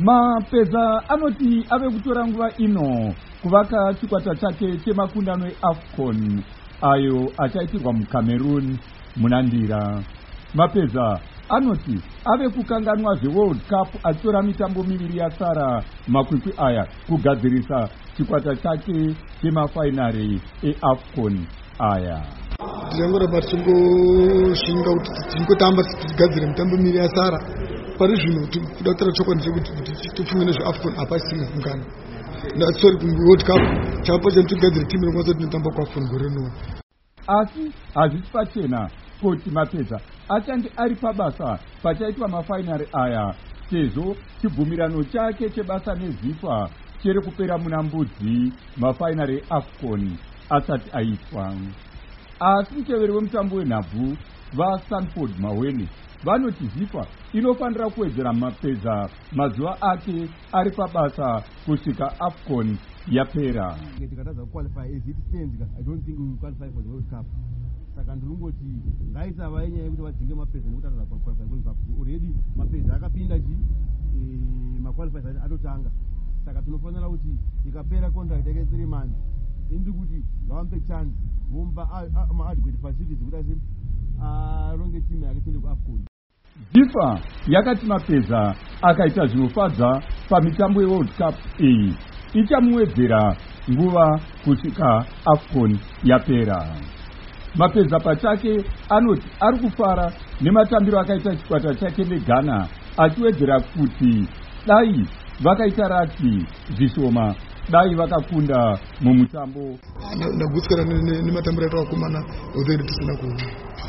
Mapeza anoti ave kutora nguva ino kuvaka chikwata chake chemakundano eAFCON ayo achaitirwa muCameroon munandira. Mapeza anoti ave kukanganwa zveWorld Cup achitora mitambo miviri yasara makwikwi aya kugadzirisa chikwata chake chemafainari eAFCON aya. Tirangoramba tichingoshinga kuti tingotamba tigadzire mitambo miviri yasara. Pari zvino kudatira chokwadi chekuti tipfume nezveAFCON hapasisina kungana. Sorry, World Cup chapa chatigadzire timu rinokwanisa kuti tinotamba kuAFCON gore rino. Asi hazvisi pachena kuti Mapeza achange ari pabasa pachaitwa mafainari aya, sezvo chibvumirano chake chebasa neZIFA chiri kupera muna Mbudzi mafainari eAFCON asati aitwa. Asi muteveri wemutambo wenhabvu vaSanford Maweni vanoti ZIFA inofanira kuwedzera Mapeza mazuva ake ari pabasa kusvika AFCON yapera. Tikatadza kuqualify as it stands, I don't think we will qualify for the World Cup. Saka ndinongoti ngaisava yenyaya yekuti vadzinge Mapeza nekuti anoda kuqualify World Cup. Already Mapeza akapinda maqualifiers atotanga. Saka tinofanira kuti ikapera contract yake 3 months indi kuti ngavampe chance vomba ma-adequate facilities kuti aronge timu yake tiende kuAFCON. ZIFA yakati Mapeza akaita zvinofadza pamitambo yeWorld Cup iyi ichamuwedzera nguva kusvika AFCON yapera. Mapeza pachake anoti ari kufara nematambiro akaita chikwata chake neGhana, achiwedzera kuti dai vakaita rati zvishoma, dai vakakunda mumutambo. Ndagutsira nematambiro aitwa vakomana udheri tisina kuona.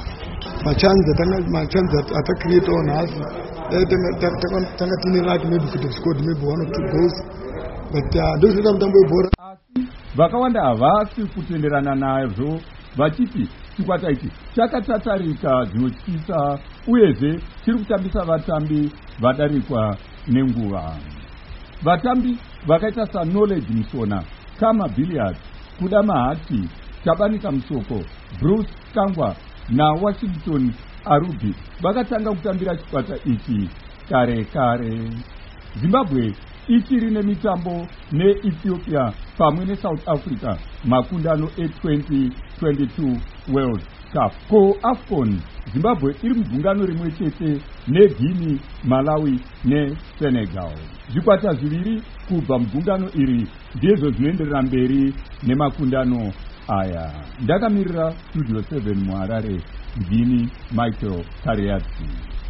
Machanzi atacreate on nhasi tanga tine rati maybe could have scored maybe 1 or 2 goals, but ndozvinoita mutambo webhora. Asi vakawanda havasi kutenderana nazvo vachiti chikwata ichi chakatatarika zvinotyisa uyezve chiri kutambisa vatambi vadarikwa nenguva. Vatambi vakaita saKnowledge Musona, Kama Billiard, Kuda Mahati, Tabanika Musoko, Bruce Kangwa naWashington Arubi vakatanga kutambira chikwata ichi kare kare. Zimbabwe ichiri nemitambo neEthiopia pamwe neSouth Africa makundano e2022 World Cup. Ko AFCON Zimbabwe iri mugungano rimwe chete neGuinea, Malawi neSenegal. Zvikwata zviviri kubva mugungano iri ndizvo zvinoenderera mberi nemakundano aya. Ndakamirira Studio 7 muHarare, ndini Michael Kariati.